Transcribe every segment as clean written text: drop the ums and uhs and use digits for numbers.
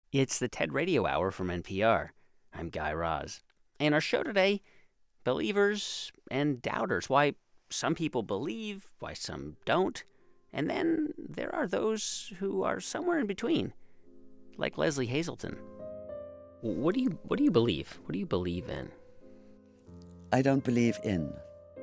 It's the TED Radio Hour from NPR. I'm Guy Raz. And our show today, believers and doubters. Why some people believe, why some don't. And then there are those who are somewhere in between, like Leslie Hazelton. What do you believe? What do you believe in? I don't believe in.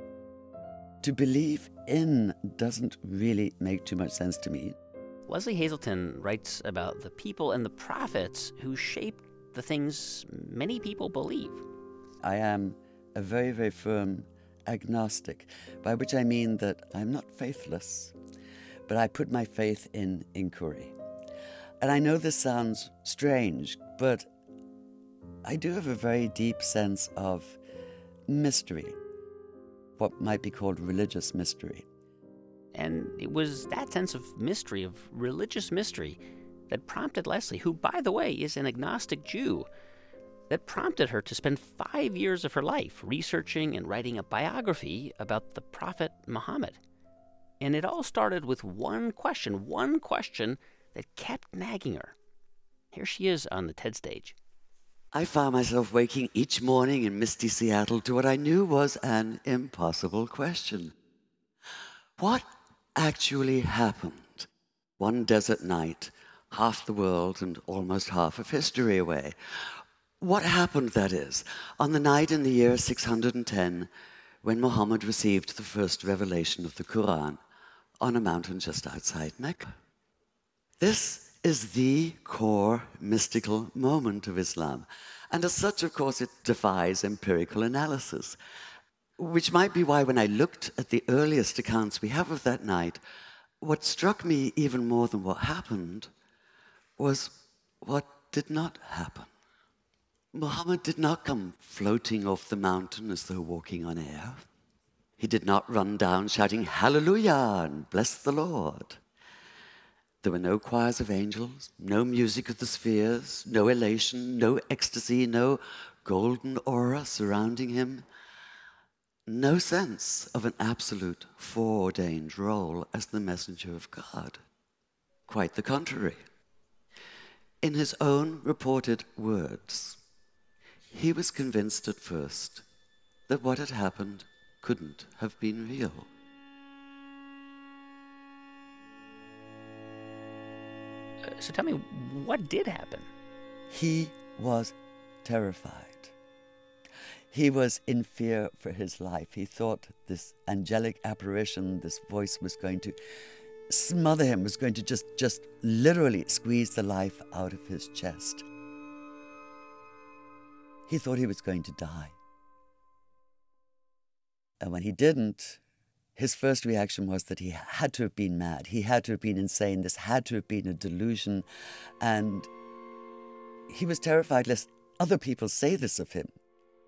To believe in doesn't really make too much sense to me. Leslie Hazelton writes about the people and the prophets who shaped the things many people believe. I am a very, very firm agnostic, by which I mean that I'm not faithless, but I put my faith in inquiry. And I know this sounds strange, but I do have a very deep sense of mystery, what might be called religious mystery. And it was that sense of mystery, of religious mystery, that prompted Leslie, who, by the way, is an agnostic Jew, that prompted her to spend 5 years of her life researching and writing a biography about the prophet Muhammad. And it all started with one question that kept nagging her. Here she is on the TED stage. I found myself waking each morning in misty Seattle to what I knew was an impossible question. What actually happened? One desert night, half the world and almost half of history away. What happened, that is, on the night in the year 610 when Muhammad received the first revelation of the Quran on a mountain just outside Mecca? This is the core mystical moment of Islam. And as such, of course, it defies empirical analysis, which might be why when I looked at the earliest accounts we have of that night, what struck me even more than what happened was what did not happen. Muhammad did not come floating off the mountain as though walking on air. He did not run down shouting, "Hallelujah," and "Bless the Lord." There were no choirs of angels, no music of the spheres, no elation, no ecstasy, no golden aura surrounding him, no sense of an absolute foreordained role as the messenger of God. Quite the contrary. In his own reported words, he was convinced at first that what had happened couldn't have been real. So tell me, what did happen? He was terrified. He was in fear for his life. He thought this angelic apparition, this voice was going to smother him, was going to just literally squeeze the life out of his chest. He thought he was going to die. And when he didn't, his first reaction was that he had to have been mad. He had to have been insane. This had to have been a delusion. And he was terrified lest other people say this of him.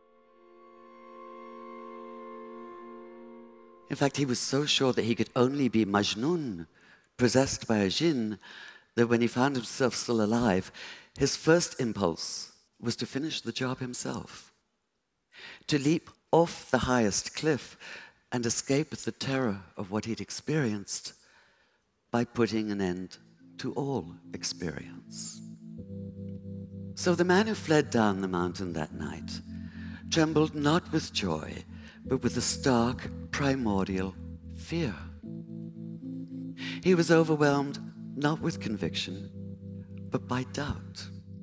In fact, he was so sure that he could only be Majnun, possessed by a jinn, that when he found himself still alive, his first impulse was to finish the job himself, to leap off the highest cliff and escape the terror of what he'd experienced by putting an end to all experience. So the man who fled down the mountain that night trembled not with joy, but with a stark, primordial fear. He was overwhelmed not with conviction, but by doubt.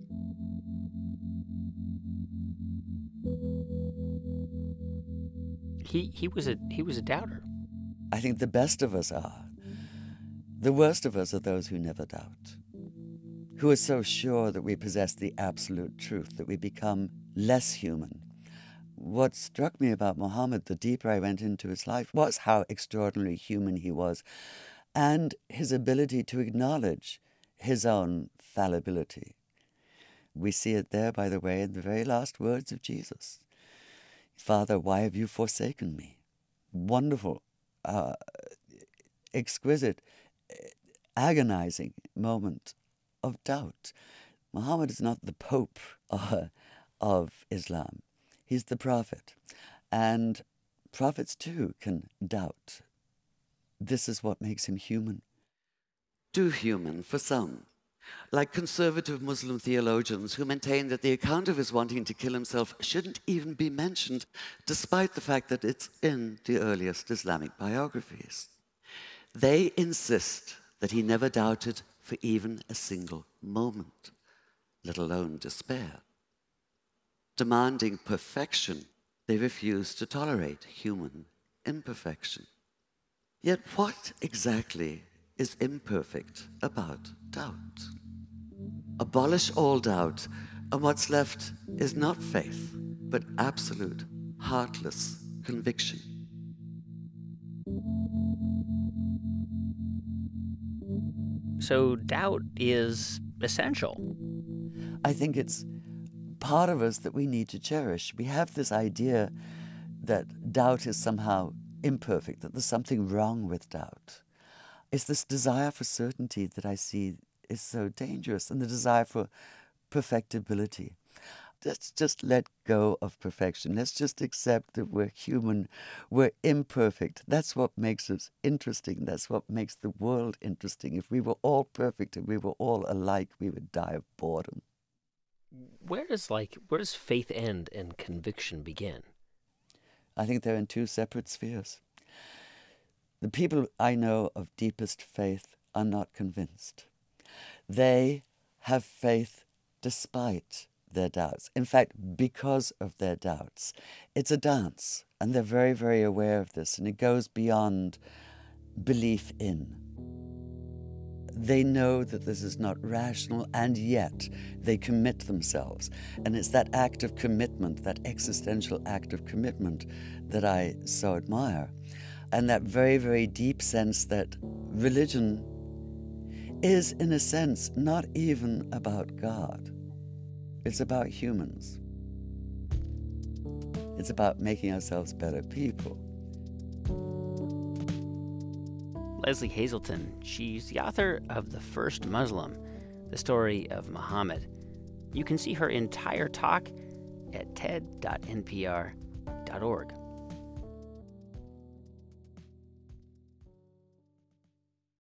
He was a doubter. I think the best of us are. The worst of us are those who never doubt, who are so sure that we possess the absolute truth, that we become less human. What struck me about Muhammad, the deeper I went into his life, was how extraordinarily human he was, and his ability to acknowledge his own fallibility. We see it there, by the way, in the very last words of Jesus. "Father, why have you forsaken me?" Wonderful, exquisite, agonizing moment of doubt. Muhammad is not the Pope of Islam. He's the prophet. And prophets, too, can doubt. This is what makes him human. Too human for some. Like conservative Muslim theologians who maintain that the account of his wanting to kill himself shouldn't even be mentioned, despite the fact that it's in the earliest Islamic biographies. They insist that he never doubted for even a single moment, let alone despair. Demanding perfection, they refuse to tolerate human imperfection. Yet what exactly is imperfect about doubt? Abolish all doubt, and what's left is not faith, but absolute, heartless conviction. So doubt is essential. I think it's part of us that we need to cherish. We have this idea that doubt is somehow imperfect, that there's something wrong with doubt. It's this desire for certainty that I see is so dangerous, and the desire for perfectibility. Let's just let go of perfection. Let's just accept that we're human, we're imperfect. That's what makes us interesting. That's what makes the world interesting. If we were all perfect and we were all alike, we would die of boredom. Where does faith end and conviction begin? I think they're in two separate spheres. The people I know of deepest faith are not convinced. They have faith despite their doubts. In fact, because of their doubts. It's a dance, and they're very, very aware of this, and it goes beyond belief in. They know that this is not rational, and yet they commit themselves. And it's that act of commitment, that existential act of commitment, that I so admire. And that very, very deep sense that religion is, in a sense, not even about God. It's about humans. It's about making ourselves better people. Leslie Hazelton, she's the author of The First Muslim, the story of Muhammad. You can see her entire talk at ted.npr.org.